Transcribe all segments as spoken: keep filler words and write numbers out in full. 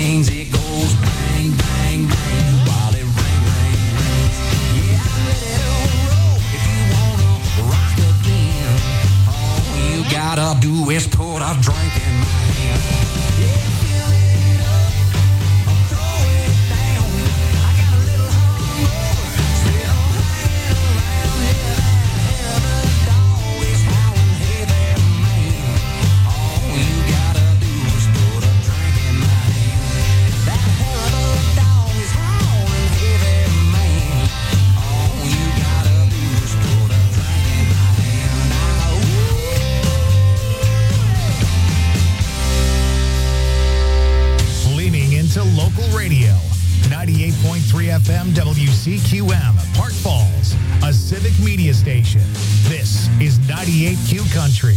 rings, it goes bang, bang, bang, while it ring, ring, rings. Yeah, I'm ready to roll if you wanna rock again. All you gotta do is put a drink in my hand. Yeah, fill it up, I'll throw it down. I got a little hungover, still hanging around here. That hell of a dog is howling, hey there, man. All you gotta do is put a drink in my hand. That hell of a dog is howling, hey there, man. All you gotta do is put a drink in my hand. Now, Leaning into local radio. ninety-eight point three F M W C Q M, Park Falls, a civic media station. This is ninety-eight Q Country.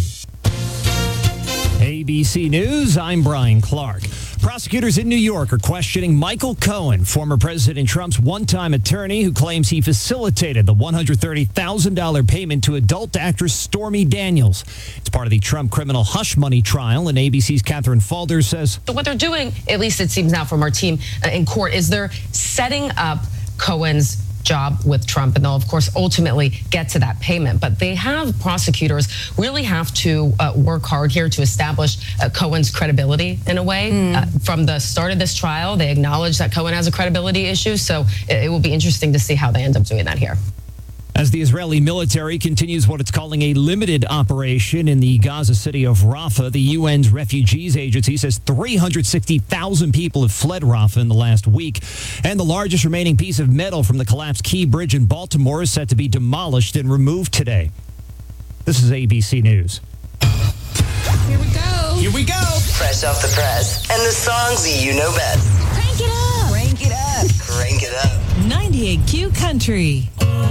A B C News, I'm Brian Clark. Prosecutors in New York are questioning Michael Cohen, former President Trump's one-time attorney who claims he facilitated the one hundred thirty thousand dollars payment to adult actress Stormy Daniels. It's part of the Trump criminal hush money trial, and A B C's Catherine Falder says, So what they're doing, at least it seems now from our team uh, in court, is they're setting up Cohen's job with Trump, and they'll, of course, ultimately get to that payment. But they have, prosecutors really have to uh, work hard here to establish uh, Cohen's credibility in a way. Mm. Uh, from the start of this trial, they acknowledge that Cohen has a credibility issue, so it, it will be interesting to see how they end up doing that here. As the Israeli military continues what it's calling a limited operation in the Gaza city of Rafah, the U N's Refugees Agency says three hundred sixty thousand people have fled Rafah in the last week. And the largest remaining piece of metal from the collapsed Key Bridge in Baltimore is set to be demolished and removed today. This is A B C News. Here we go. Here we go. Fresh off the press and the songs you know best. Crank it up. Crank it up. Crank it up. ninety-eight Q Country.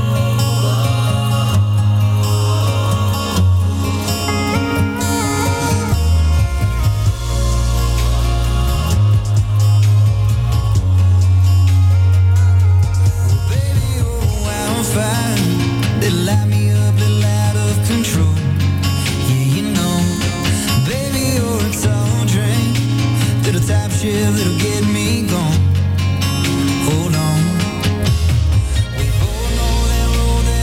They light me up, little out of control. Yeah, you know, baby, you're a tall drink. Little top shit, little get me gone. Hold on. We both know that road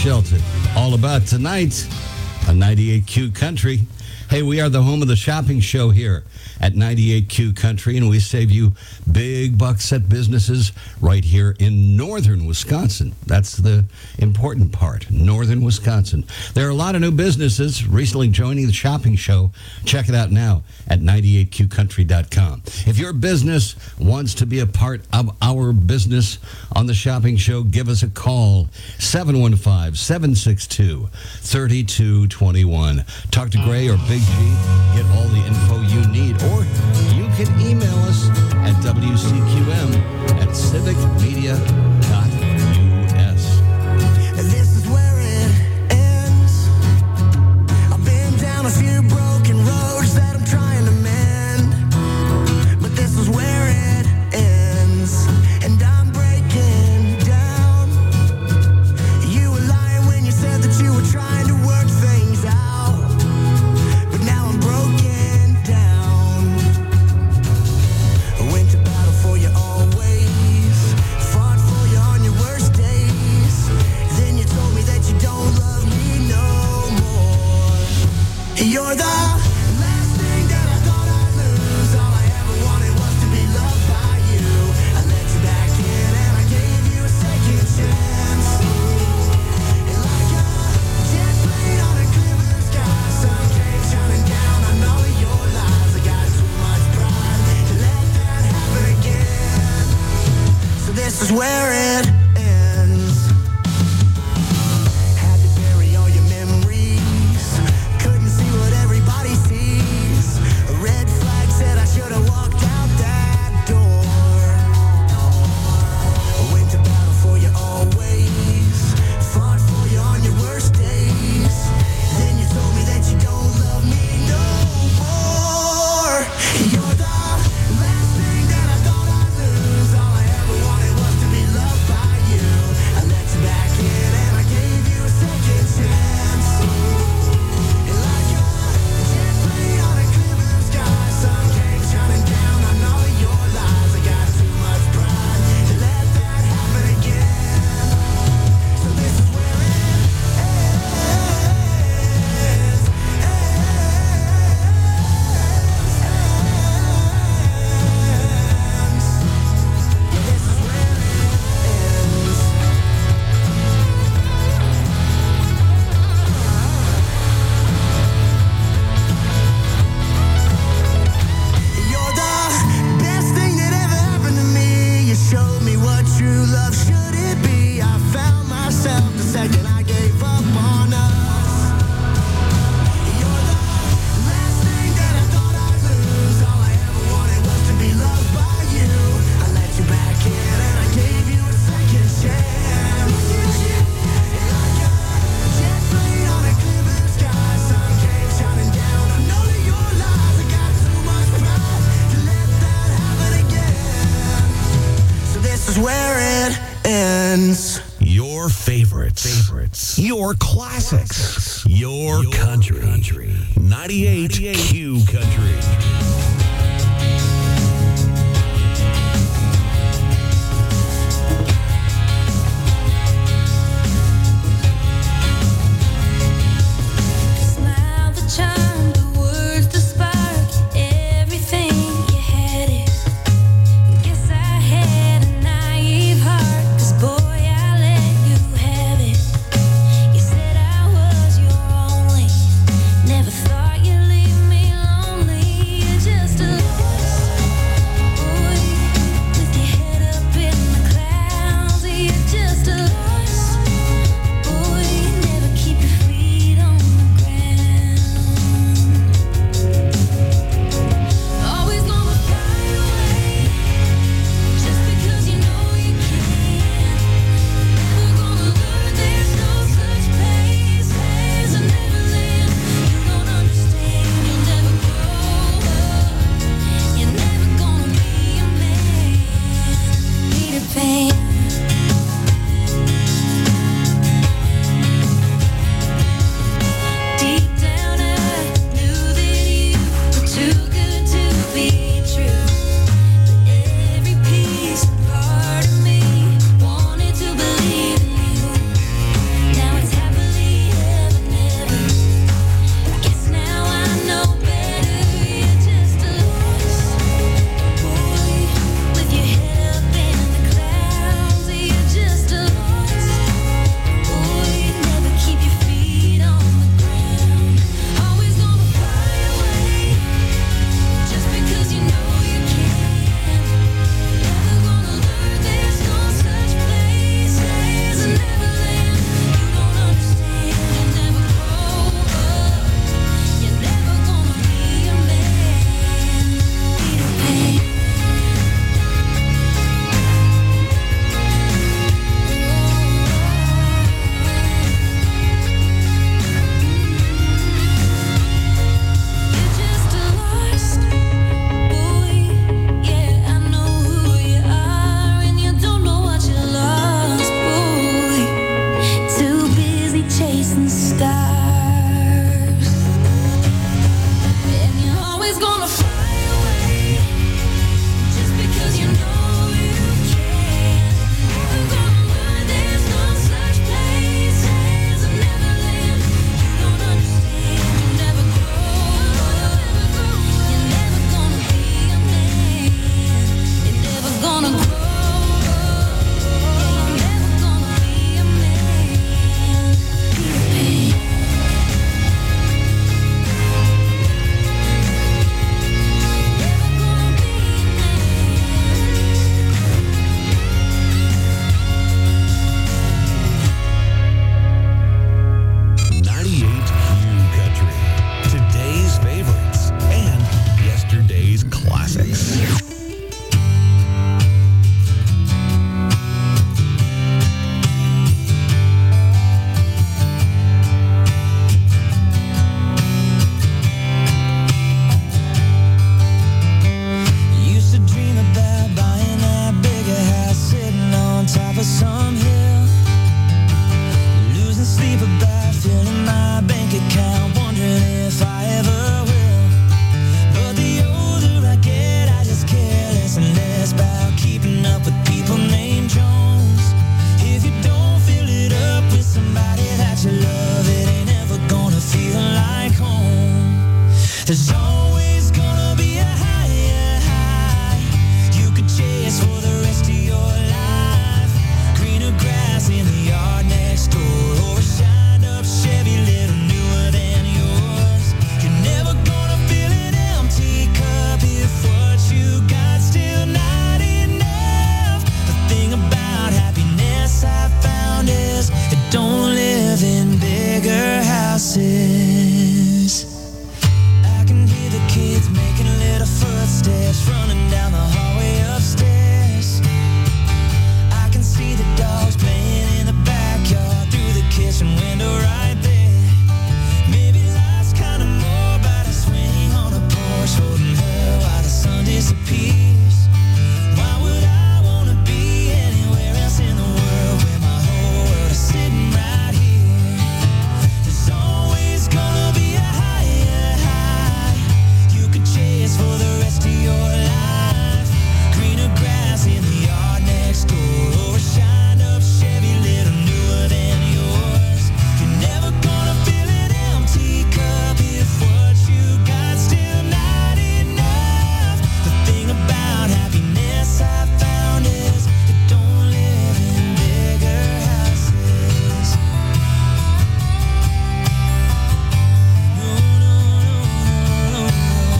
Shelton. All about tonight on ninety-eight Q Country. Hey, we are the home of the shopping show here at ninety-eight Q Country, and we save you big bucks at businesses right here in northern Wisconsin. That's the important part, northern Wisconsin. There are a lot of new businesses recently joining the shopping show. Check it out now at ninety-eight Q country dot com. If your business wants to be a part of our business on the shopping show, give us a call, seven one five, seven six two, three two two one. Talk to Gray or Big G, get all the info you need, or you can email us at W C Q M at civic media dot U S. This is where it ends. I've been down a few broken roads that I'm trying to mend, but this is where it ends, and I'm breaking down. You were lying when you said that you were trying to work things out, but now I'm broken down. I went to battle for you always, fought for you on your worst days. Then you told me that you don't love me no more. You're the last thing that I thought I'd lose. All I ever wanted was to be loved by you. I let you back in and I gave you a second chance. And like a jet plane on a clear blue sky, sun came shining down on all of your lies. I got too much pride to let that happen again. So this is where it ends. Had to bury all your memories. Couldn't see what everybody sees. A red flag said I should have walked out that door. I went to battle for you always, fought for you on your worst days. Then you told me that you don't love me no more. You're the last thing that I thought I'd lose. All I ever wanted was to be loved by you. I let you back in and I gave you a second chance. And like a jet plane on a clear blue sky, sun came shining down on all of your lies. I got too much pride to let that happen again. So this is where it ends. Ends. Yeah, this is where it ends. You're the best thing that ever happened to me. You showed me what true love should it be. I found myself the second I gave up on us. You're the last thing that I thought I'd lose. All I ever wanted was to be loved by you. I let you back in and I gave you a second chance. And like a jet plane on a clear blue sky, sun came shining down on all of your lies. I got too much pride to let that happen again. So this is where it ends. Your favorites. Favorites. Your classics. Your, country. country. ninety-eight Q Country. Smile the charm, the words to spark everything you had it. Guess I had a naive heart, 'cause boy I let you have it. You said I was your only, never thought you'd leave me lonely. You There's always gonna be a higher high you could chase for the rest of your life. Greener grass in the yard next door, or a shined up Chevy little newer than yours. You're never gonna fill an empty cup if what you got still not enough. The thing about happiness I found is it don't live in bigger houses. I can hear the kids making little footsteps running down the hallway upstairs. I can see the dogs playing in the backyard through the kitchen window right there. Maybe life's kinda more about a swing on a porch holding her while the sun disappears. Why would I wanna be anywhere else in the world when my whole world is sitting right here? There's always gonna be a higher high you could chase for the rest of your life. Greener grass in the yard next door, or a shined up Chevy little newer than yours. You're never gonna fill an empty cup if what you got still not enough. The thing about happiness I found is it don't live in bigger houses. No, no, no, no, no.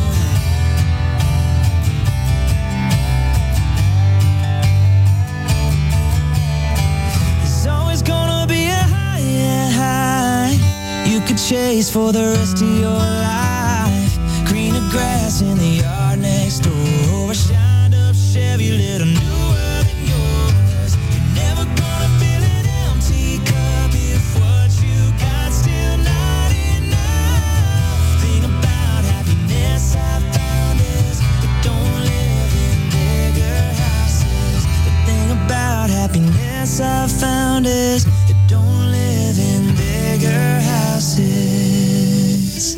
There's always gonna be a higher high you could chase for the rest of your life. Greener grass in the yard next door, or a shined up Chevy little newer than yours. You're never gonna fill an empty cup if what you got still not enough. Thing about happiness I found is it don't live in bigger houses. The thing about happiness I found is it don't live in bigger houses.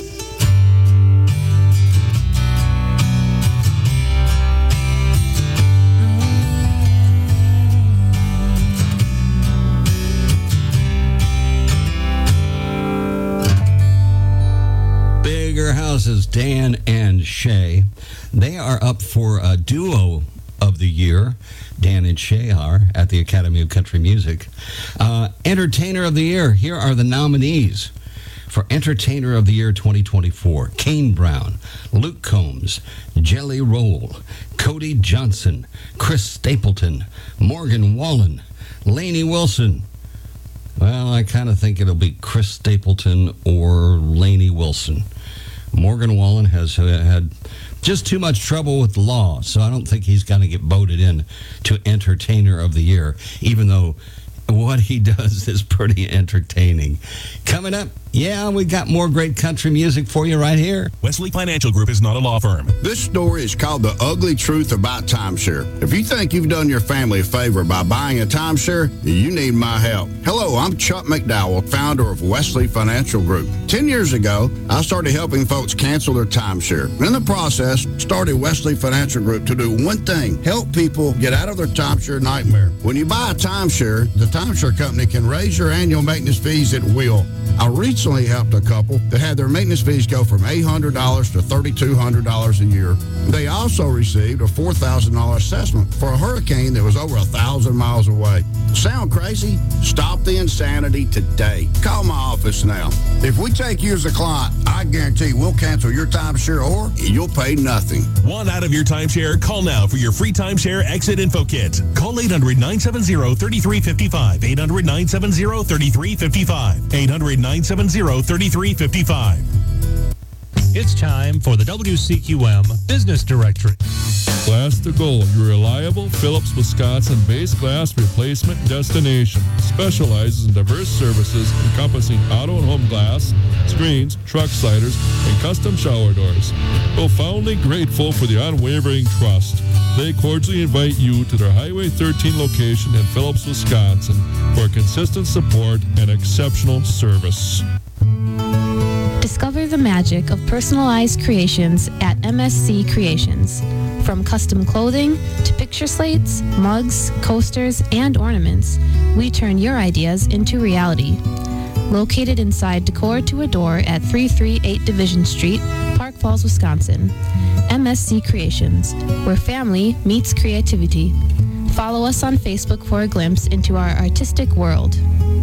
Bigger Houses, Dan and Shay. They are up for a duo of the year. Dan and Shay are at the Academy of Country Music. Uh, Entertainer of the Year. Here are the nominees for Entertainer of the Year twenty twenty-four. Kane Brown, Luke Combs, Jelly Roll, Cody Johnson, Chris Stapleton, Morgan Wallen, Lainey Wilson. Well, I kind of think it'll be Chris Stapleton or Lainey Wilson. Morgan Wallen has uh, had just too much trouble with the law, so I don't think he's going to get voted in to Entertainer of the Year, even though what he does is pretty entertaining. Coming up, yeah, we got more great country music for you right here. Wesley Financial Group is not a law firm. This story is called The Ugly Truth About Timeshare. If you think you've done your family a favor by buying a timeshare, you need my help. Hello, I'm Chuck McDowell, founder of Wesley Financial Group. Ten years ago, I started helping folks cancel their timeshare. In the process, started Wesley Financial Group to do one thing, help people get out of their timeshare nightmare. When you buy a timeshare, the timeshare company can raise your annual maintenance fees at will. I recently helped a couple that had their maintenance fees go from eight hundred dollars to three thousand two hundred dollars a year. They also received a four thousand dollars assessment for a hurricane that was over one thousand miles away. Sound crazy? Stop the insanity today. Call my office now. If we take you as a client, I guarantee we'll cancel your timeshare or you'll pay nothing. Want out of your timeshare? Call now for your free timeshare exit info kit. Call eight hundred, nine seven zero, three three five five. eight hundred, nine seven zero, three three five five. eight hundred, nine seven zero, three three five five. It's time for the W C Q M Business Directory. Glass to Gold, your reliable Phillips, Wisconsin-based glass replacement destination. Specializes in diverse services encompassing auto and home glass, screens, truck sliders, and custom shower doors. Profoundly grateful for the unwavering trust. They cordially invite you to their Highway thirteen location in Phillips, Wisconsin for consistent support and exceptional service. Discover the magic of personalized creations at M S C Creations. From custom clothing to picture slates, mugs, coasters, and ornaments, we turn your ideas into reality. located inside Decor to Adore at three thirty-eight Division Street, Park Falls, Wisconsin. M S C Creations, where family meets creativity. Follow us on Facebook for a glimpse into our artistic world.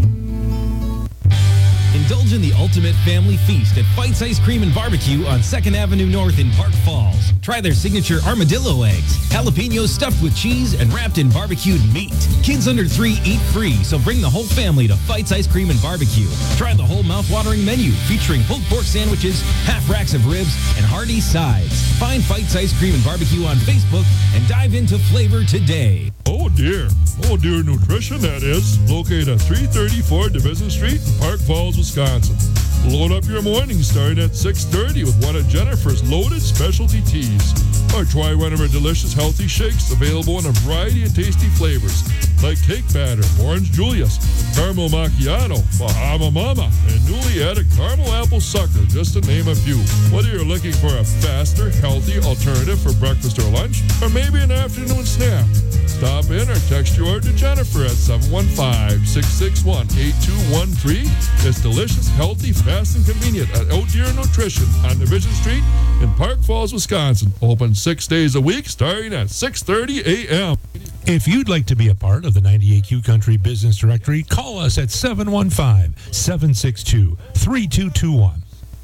Indulge in the ultimate family feast at Fights Ice Cream and Barbecue on second Avenue North in Park Falls. Try their signature armadillo eggs, jalapenos stuffed with cheese and wrapped in barbecued meat. Kids under three eat free, so bring the whole family to Fights Ice Cream and Barbecue. Try the whole mouth-watering menu featuring pulled pork sandwiches, half racks of ribs, and hearty sides. Find Fights Ice Cream and Barbecue on Facebook and dive into flavor today. Oh dear. Oh dear Nutrition, that is. Located at three thirty-four Division Street in Park Falls, Wisconsin. Load up your morning starting at six thirty with one of Jennifer's loaded specialty teas. Or try one of her delicious healthy shakes available in a variety of tasty flavors like cake batter, orange Julius, caramel macchiato, Bahama Mama, and newly added caramel apple sucker, just to name a few. Whether you're looking for a faster, healthy alternative for breakfast or lunch, or maybe an afternoon snack, stop in or text your order to Jennifer at seven one five, six six one, eight two one three. It's delicious, healthy, fast, and convenient at Oh Dear Nutrition on Division Street in Park Falls, Wisconsin. Open six days a week starting at six thirty a.m. If you'd like to be a part of the ninety-eight Q Country Business Directory, call us at seven one five, seven six two, three two two one.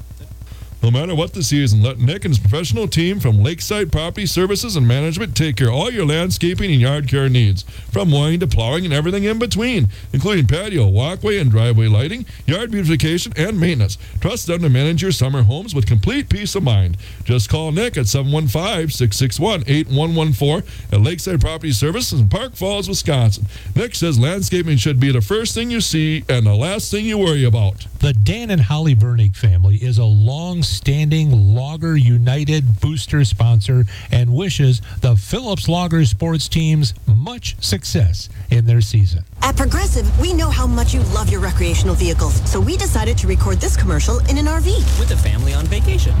No matter what the season, let Nick and his professional team from Lakeside Property Services and Management take care of all your landscaping and yard care needs, from mowing to plowing and everything in between, including patio, walkway, and driveway lighting, yard beautification, and maintenance. Trust them to manage your summer homes with complete peace of mind. Just call Nick at seven one five, six six one, eight one one four at Lakeside Property Services in Park Falls, Wisconsin. Nick says landscaping should be the first thing you see and the last thing you worry about. The Dan and Holly Vernick family is a long-standing Logger United booster sponsor and wishes the Phillips Logger sports teams much success in their season. At Progressive, we know how much you love your recreational vehicles, so we decided to record this commercial in an R V. With a family on vacation.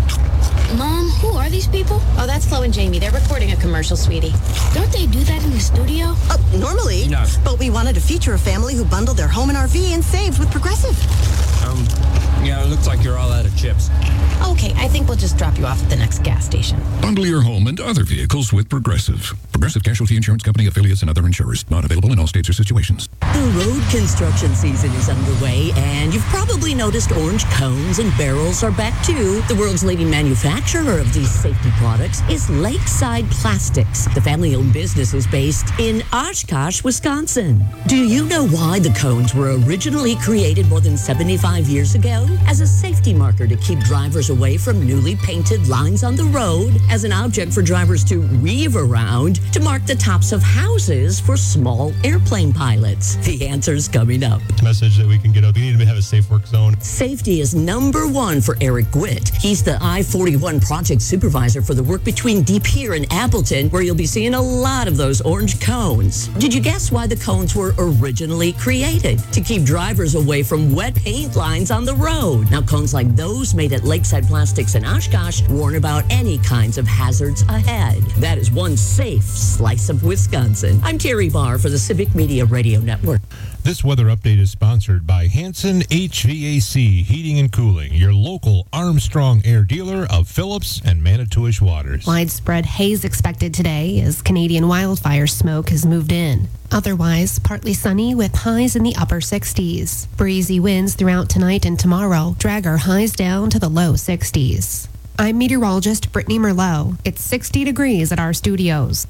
Mom, who are these people? Oh, that's Flo and Jamie. They're recording a commercial, sweetie. Don't they do that in the studio? Uh, normally. No. But we wanted to feature a family who bundled their home and R V and saved with Progressive. Um, yeah, it looks like you're all out of chips. Okay, I think we'll just drop you off at the next gas station. Bundle your home and other vehicles with Progressive. Progressive Casualty Insurance Company, affiliates, and other insurers. Not available in all states or situations. The road construction season is underway, and you've probably noticed orange cones and barrels are back too. The world's leading manufacturer of these safety products is Lakeside Plastics. The family-owned business is based in Oshkosh, Wisconsin. Do you know why the cones were originally created more than seventy-five years ago? As a safety marker to keep drivers away from newly painted lines on the road, as an object for drivers to weave around, to mark the tops of houses for small airplane pilots. The answer's coming up. Message that we can get up. We need to have a safe work zone. Safety is number one for Eric Gwitt. He's the I forty-one project supervisor for the work between De Pere and Appleton, where you'll be seeing a lot of those orange cones. Did you guess why the cones were originally created? To keep drivers away from wet paint lines on the road. Now, cones like those made at Lakeside Plastics in Oshkosh warn about any kinds of hazards ahead. That is one safe slice of Wisconsin. I'm Terry Barr for the Civic Media Radio Network. This weather update is sponsored by Hanson H V A C Heating and Cooling, your local Armstrong Air dealer of Phillips and Manitowish waters. Widespread haze expected today as Canadian wildfire smoke has moved in. Otherwise, partly sunny with highs in the upper sixties. Breezy winds throughout tonight and tomorrow drag our highs down to the low sixties. I'm meteorologist Brittany Merlot. It's sixty degrees at our studios.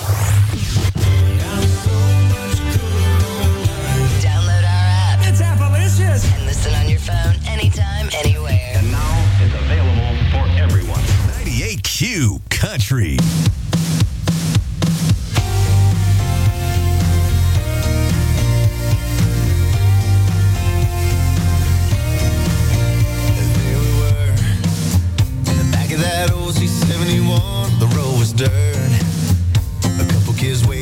Download our app. It's Appalicious. And listen on your phone anytime, anywhere. And now it's available for everyone. ninety-eight Q Country. That old C seventy-one, the road was dirt. A couple kids waiting.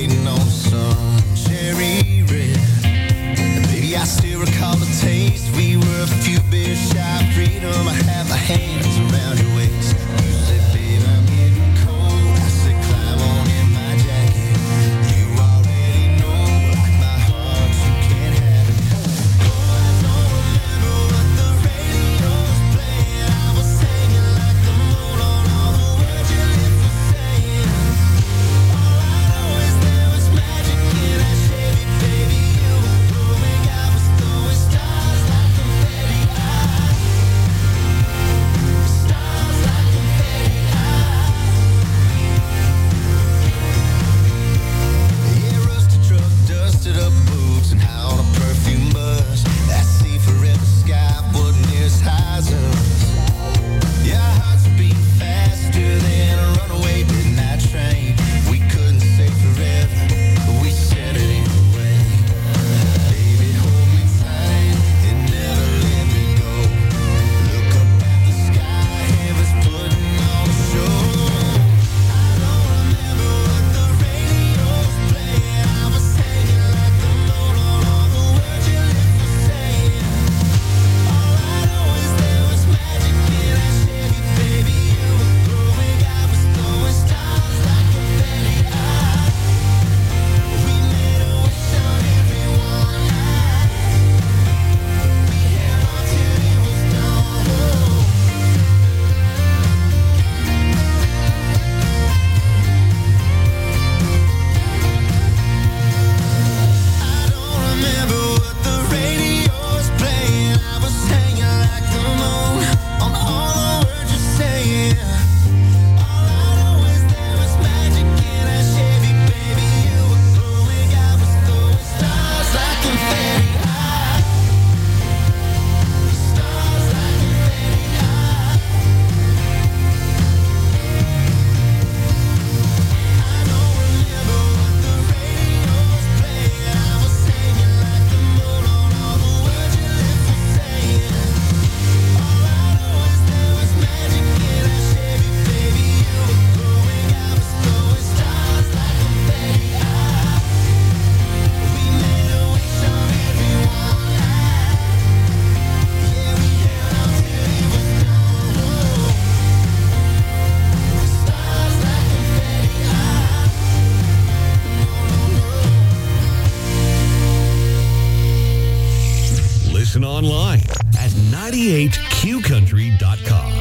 Listen online at ninety-eight q country dot com.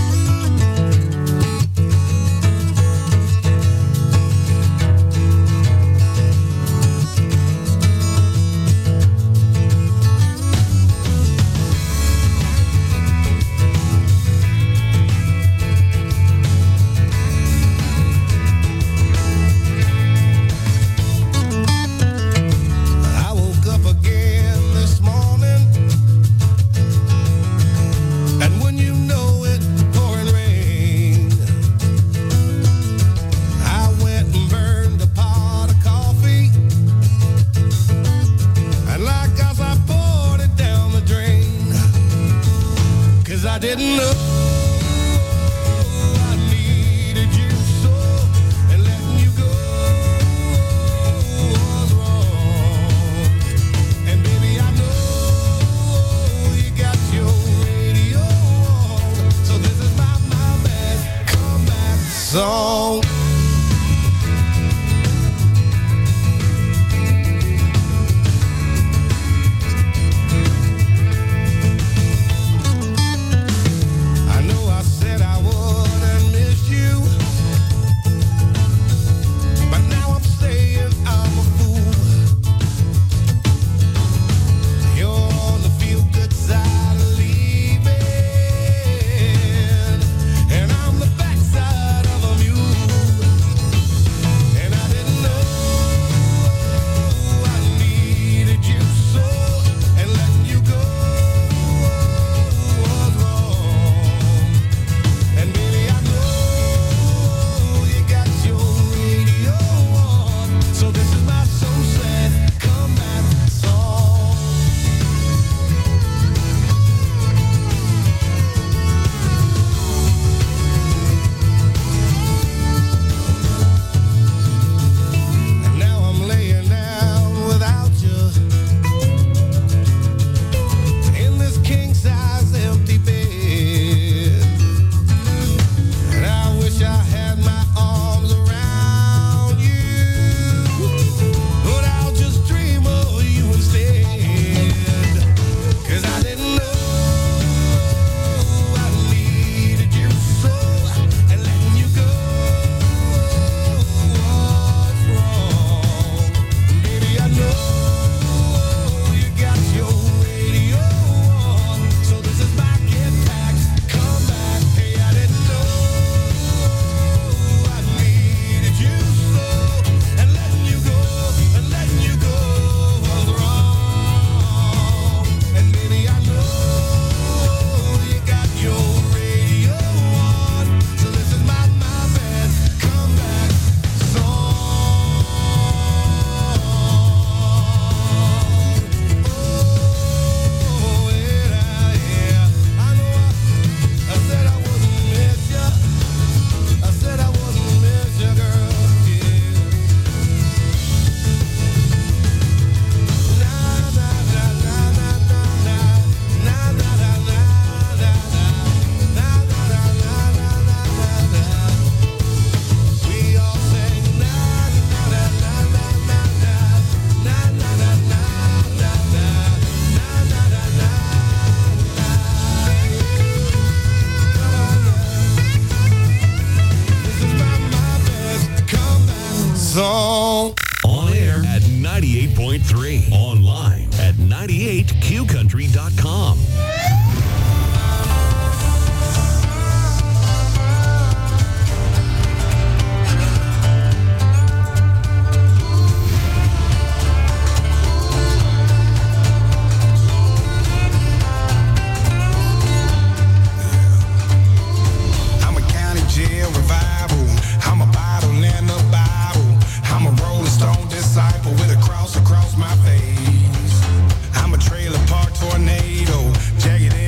I woke up again this morning, and when you know it, pouring rain. I went and burned a pot of coffee, and like as I poured it down the drain, 'cause I didn't know I needed you so, and letting you go was wrong. And baby, I know you got your radio on, so this is my, my bad comeback song. I know I said I wouldn't miss you, but now I'm saying I'm a fool. You're on the feel-good side of leaving, and I'm the backside of a mule. And I didn't know I needed you so, and letting you go was wrong. And baby, I know you got your radio on, so this is my so sad comeback song. And now I'm laying down without you in this king-size empty bed. And I wish I had my arms around you, but I'll just dream of you instead. 'Cause I didn't know I needed you so, and letting you go was wrong. Baby, I know you got your radio on, so this is my get back, come back. Hey, I didn't know I needed you so, and letting you go, and letting you go was wrong. And baby, I know you got your radio on, so this is my, my bad comeback song. Oh, yeah, yeah. I know I, I said I wouldn't miss you. I said I wouldn't miss you, girl. Yeah. Na na na na na na na na na na na na na na na na na na. We all sing na na na na na na na na na na na na na na na na. This is my my best comeback song. On air at ninety-eight point three. Online at ninety-eight q country dot com. I'm a county jail revival. I'm a bottle and a Bible. I'm a rolling stone disciple with a cross across my face. I'm a trailer park tornado, jagged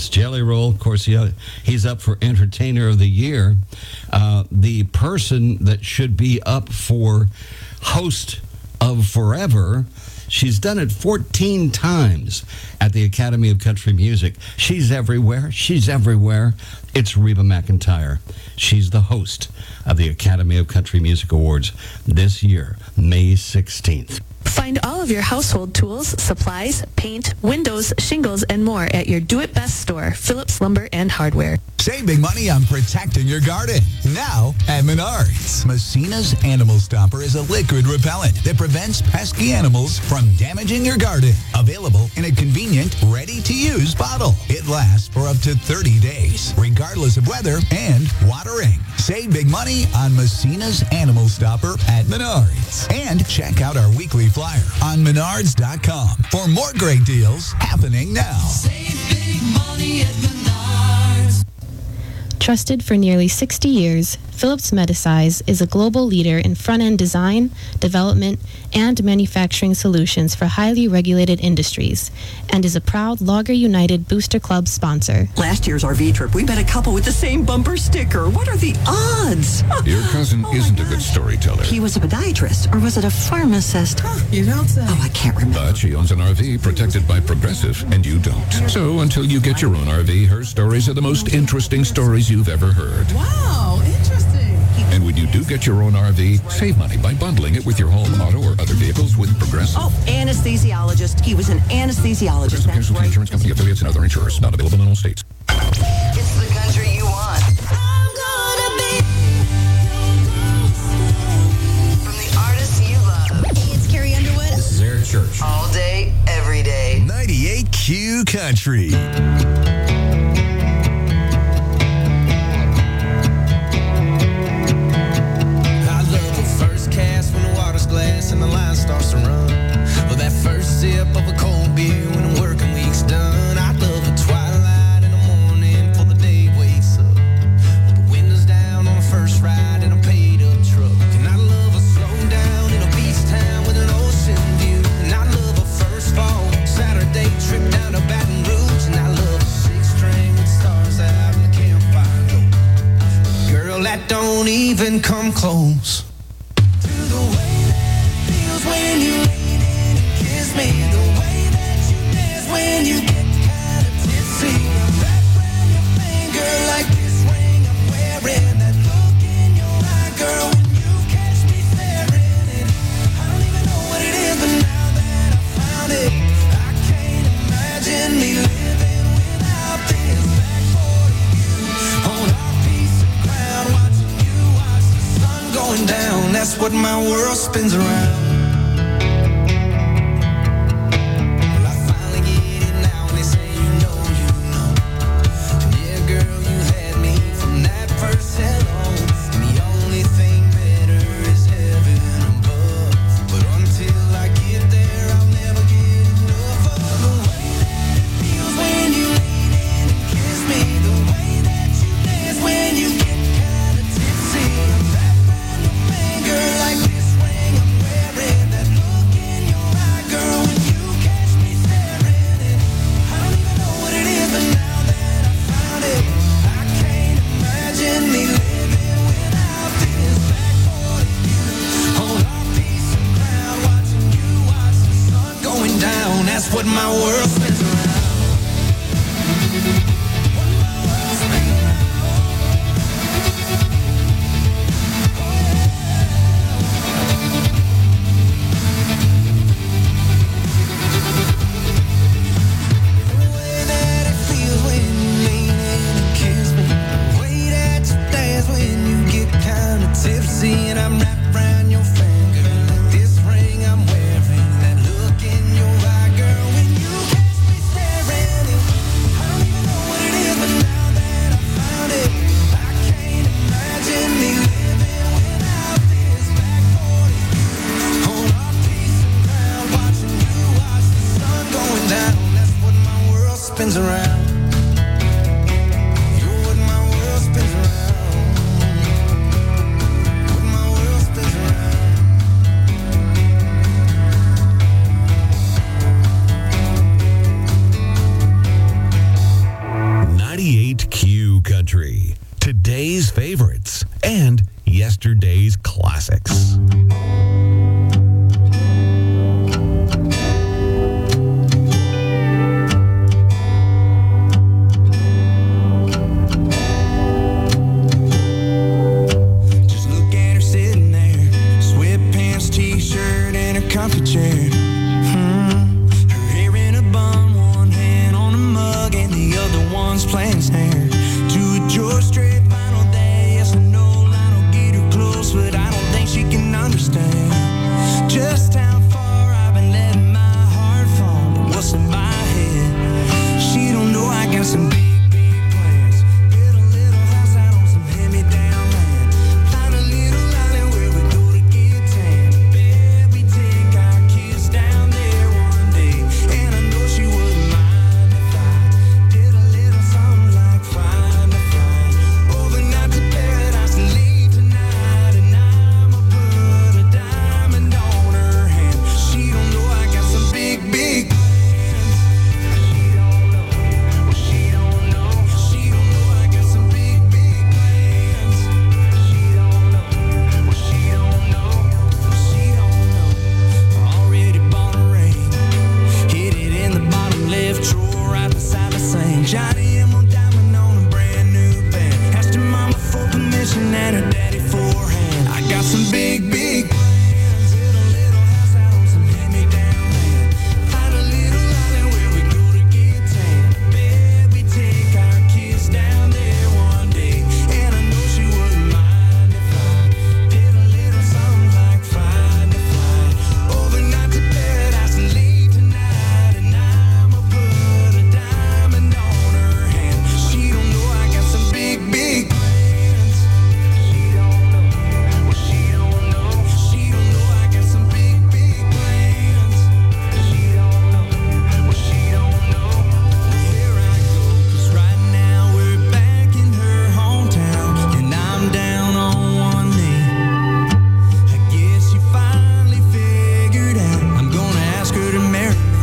It's Jelly Roll. Of course, he, he's up for Entertainer of the Year. Uh, the person that should be up for Host of Forever, she's done it fourteen times at the Academy of Country Music. She's everywhere. She's everywhere. It's Reba McEntire. She's the host of the Academy of Country Music Awards this year, May sixteenth. Find all of your household tools, supplies, paint, windows, shingles, and more at your Do It Best store, Phillips Lumber and Hardware. Save big money on protecting your garden. Now at Menards. Messina's Animal Stopper is a liquid repellent that prevents pesky animals from damaging your garden. Available in a convenient, ready-to-use bottle. It lasts for up to thirty days, regardless of weather and watering. Save big money on Messina's Animal Stopper at Menards. And check out our weekly flyer on menards dot com for more great deals happening now. Save big money at Menards. Trusted for nearly sixty years, Phillips Medisize is a global leader in front-end design, development, and manufacturing solutions for highly regulated industries, and is a proud Logger United Booster Club sponsor. Last year's R V trip, we met a couple with the same bumper sticker. What are the odds? Your cousin isn't a good storyteller. He was a podiatrist, or was it a pharmacist? You don't say. Oh, I can't remember. But she owns an R V protected by Progressive, and you don't. So until you get your own R V, her stories are the most interesting stories you've ever heard. Wow, interesting. And when you do get your own R V, save money by bundling it with your home, auto, or other vehicles with Progressive. Oh, anesthesiologist. He was an anesthesiologist. Progressive Casualty Insurance Company affiliates and other insurers. Not available in all states. It's the country you want. From the artists you love. Hey, it's Carrie Underwood. This is Eric Church. All day, every day. ninety-eight Q Country. And the line starts to run. Well, that first sip of a cold beer when the working week's done. I love the twilight in the morning before the day wakes up. With the windows down on the first ride in a paid-up truck. And I love a slow down in a beach town with an ocean view. And I love a first fall Saturday trip down to Baton Rouge. And I love a six-string with stars out in the campfire glow. Girl, that don't even come close to the way when you lean in and kiss me, the way that you dance when you get kind of tipsy. I'm wrapped around your finger like this ring I'm wearing. That look in your eye, girl, when you catch me staring. And I don't even know what it is, but now that I found it, I can't imagine me living without this backboard of you on our piece of ground, watching you watch the sun going down. That's what my world spins around. Like this ring I'm wearing. favorites, and yesterday's classics. Just look at her sitting there, sweatpants, t-shirt, and a comfy chair. Hmm. Her hair in a bun, one hand on a mug, and the other one's playing snare. To a George Strait final day, yes or no, I don't get her close, but I don't think she can understand just how far I've been letting my heart fall. But what's in my head? She don't know I got some big, big plans. Build a little house out on some hand-me-down land. Find a little island where we go to get tan. Bet we take our kids down there one day. And I know she wouldn't mind if I did a little something like find a flight overnight to paradise and leave tonight. And I'ma put a diamond on her hand. She don't know I got some big, big plans. She don't know. Well, she don't know. She don't know I got some big, big plans. She don't know. Well, she don't know. Well, she don't know. Already bought a ring. Hit it in the bottom left drawer right beside the sink. Johnny Emerald diamond on a brand new band. Asked her mama for permission and her daddy forehand. I got some big, big plans. Build a little house out on some hand-me-down land. Find a little island where we go to get tan. Bet we take our kids down there one day. And I know she wouldn't mind if I did a little something like find a flight overnight to paradise and leave tonight. And I'ma put a diamond on her hand. She don't know I got some big, big plans. She don't know. Well, she don't know. She don't know I got some big, big plans. She don't know. Well, she don't know. Well, here I go. 'Cause right now we're back in her hometown. And I'm down on one knee. I guess you finally figured out I'm gonna ask her to marry me.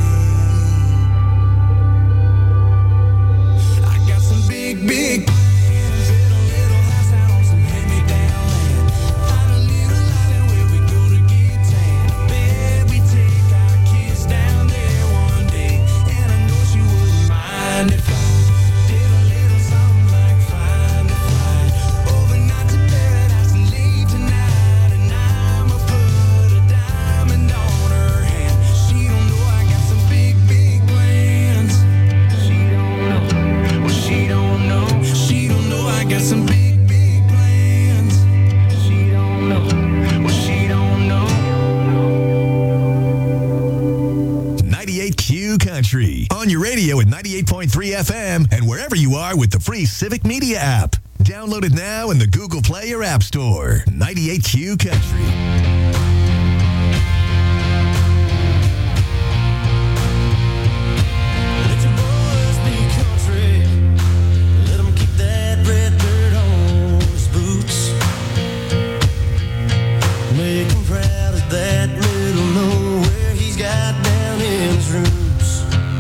I got some big, big plans. Build a little house out on some hand-me-down land. Find a little island where we go to get tan. Bet we take our kids down there one day. And I know she wouldn't mind if I did a little something like find a flight overnight to paradise and leave tonight. And I'ma put a diamond on her hand. She don't know I got some big, big plans. She don't know. Well, she don't know. She don't know I got some big, big plans. She don't know. Well, she don't know. ninety-eight Q Country. On your radio at ninety-eight point three F M and wherever you are with the free Civic Media app. Download it now in the Google Play or App Store. ninety-eight Q Country. Let your boys be country. Let 'em keep that red dirt on his boots. Make him proud of that middle nowhere he's got down in his roots.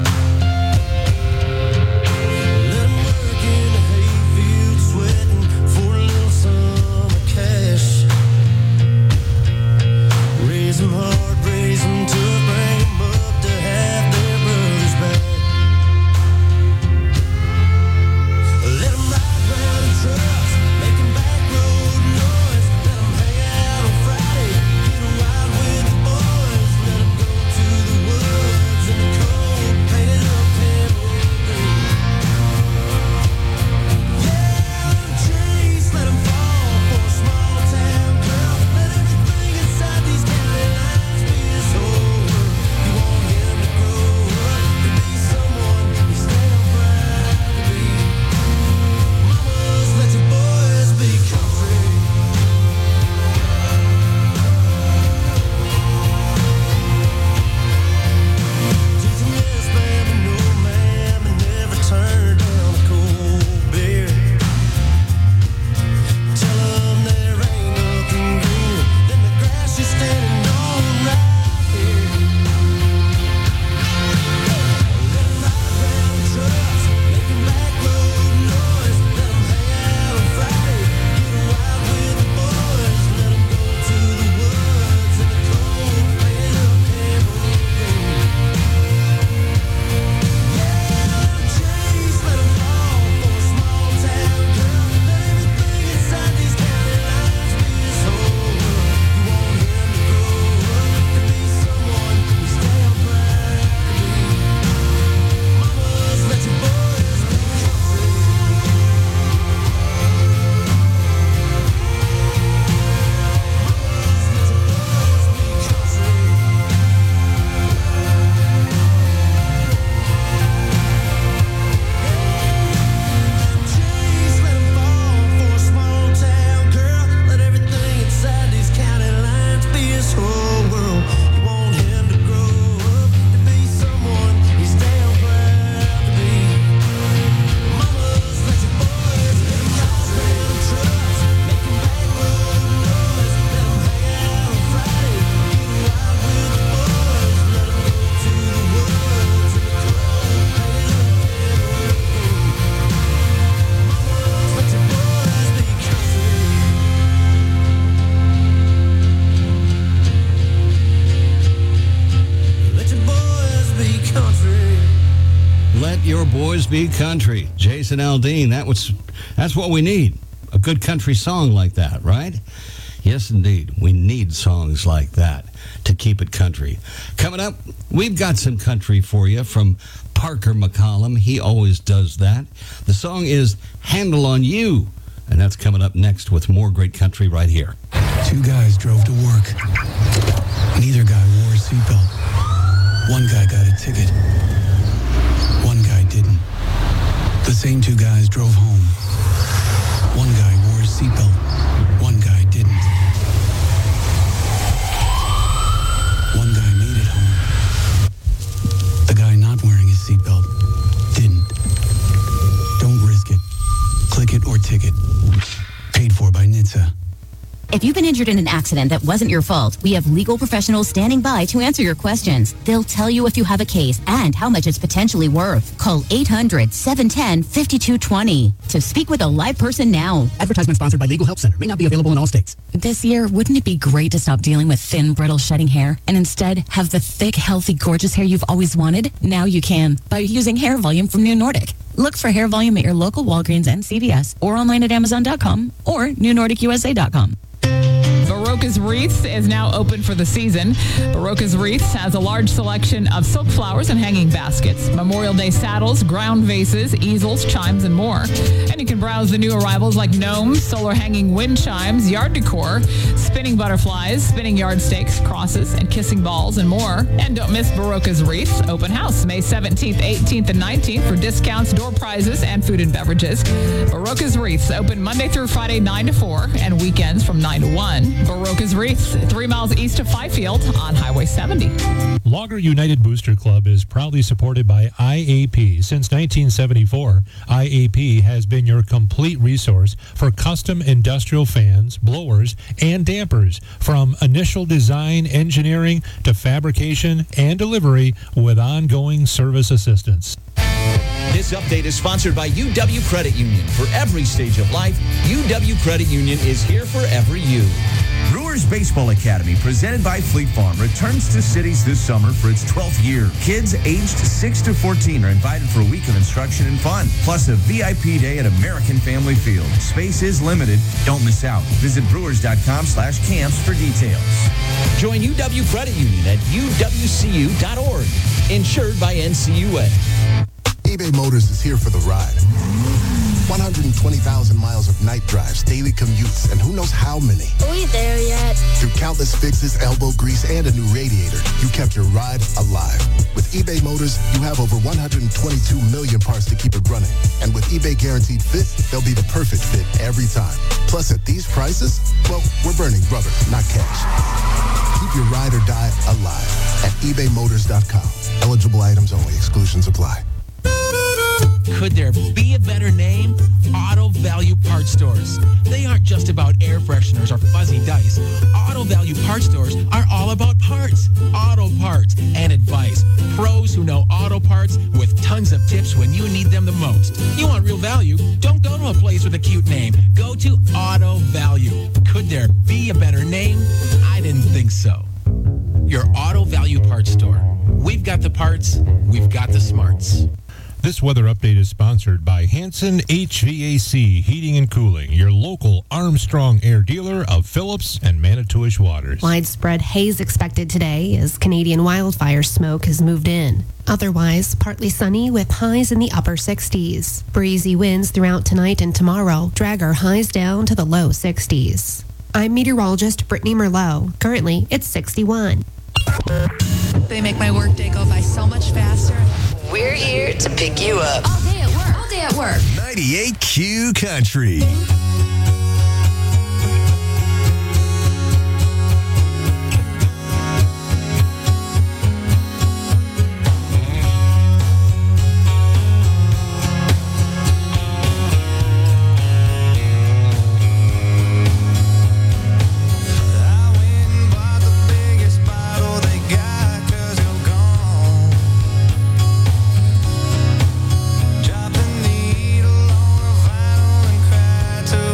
Let him work in the hayfield sweating for a little summer cash. Your boys be country. Jason Aldean, that was, that's what we need. A good country song like that, right? Yes, indeed. We need songs like that to keep it country. Coming up, we've got some country for you from Parker McCollum. He always does that. The song is Handle on You, and that's coming up next with more great country right here. Two guys drove to work. Neither guy wore a seatbelt. One guy got a ticket. One guy didn't. The same two guys drove home. One guy wore a seatbelt. One guy didn't. One guy made it home. The guy not wearing his seatbelt didn't. Don't risk it. Click it or ticket. Paid for by N H T S A. If you've been injured in an accident that wasn't your fault, we have legal professionals standing by to answer your questions. They'll tell you if you have a case and how much it's potentially worth. Call eight hundred, seven one zero, five two two zero to speak with a live person now. Advertisement sponsored by Legal Help Center. May not be available in all states. This year, wouldn't it be great to stop dealing with thin, brittle, shedding hair and instead have the thick, healthy, gorgeous hair you've always wanted? Now you can by using Hair Volume from New Nordic. Look for Hair Volume at your local Walgreens and C V S or online at amazon dot com or new nordic u s a dot com. Barocas Wreaths is now open for the season. Barocas Wreaths has a large selection of silk flowers and hanging baskets, Memorial Day saddles, ground vases, easels, chimes, and more. And you can browse the new arrivals like gnomes, solar hanging wind chimes, yard decor, spinning butterflies, spinning yardsticks, crosses, and kissing balls, and more. And don't miss Barocas Wreaths open house May seventeenth, eighteenth, and nineteenth for discounts, door prizes, and food and beverages. Barocas Wreaths open Monday through Friday nine to four and weekends from nine to one. Barocas Wreaths, three miles east of Fifield on Highway seventy. Logger United Booster Club is proudly supported by I A P. Since nineteen seventy-four, I A P has been your complete resource for custom industrial fans, blowers, and dampers, from initial design, engineering, to fabrication and delivery with ongoing service assistance. This update is sponsored by U W Credit Union. For every stage of life, U W Credit Union is here for every you. Brewers Baseball Academy, presented by Fleet Farm, returns to cities this summer for its twelfth year. Kids aged six to fourteen are invited for a week of instruction and fun, plus a V I P day at American Family Field. Space is limited. Don't miss out. Visit brewers.com slash camps for details. Join U W Credit Union at u w c u dot org. Insured by N C U A. eBay Motors is here for the ride. one hundred twenty thousand miles of night drives, daily commutes, and who knows how many. Are we there yet? Through countless fixes, elbow grease, and a new radiator, you kept your ride alive. With eBay Motors, you have over one hundred twenty-two million parts to keep it running. And with eBay Guaranteed Fit, they'll be the perfect fit every time. Plus, at these prices, well, we're burning rubber, not cash. Keep your ride or die alive at ebay motors dot com. Eligible items only. Exclusions apply. Could there be a better name? Auto Value Parts Stores. They aren't just about air fresheners or fuzzy dice. Auto Value Parts Stores are all about parts, auto parts, and advice. Pros who know auto parts with tons of tips when you need them the most. You want real value? Don't go to a place with a cute name. Go to Auto Value. Could there be a better name? I didn't think so. Your Auto Value Parts Store. We've got the parts. We've got the smarts. This weather update is sponsored by Hanson H V A C Heating and Cooling, your local Armstrong Air dealer of Phillips and Manitowish waters. Widespread haze expected today as Canadian wildfire smoke has moved in. Otherwise, partly sunny with highs in the upper sixties. Breezy winds throughout tonight and tomorrow drag our highs down to the low sixties. I'm meteorologist Brittany Merlot. Currently, it's sixty-one. They make my workday go by so much faster. We're here to pick you up. All day at work. All day at work. ninety-eight Q Country. To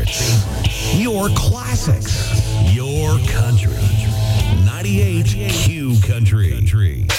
favorites. Your classics. Your country. ninety-eight Q Country.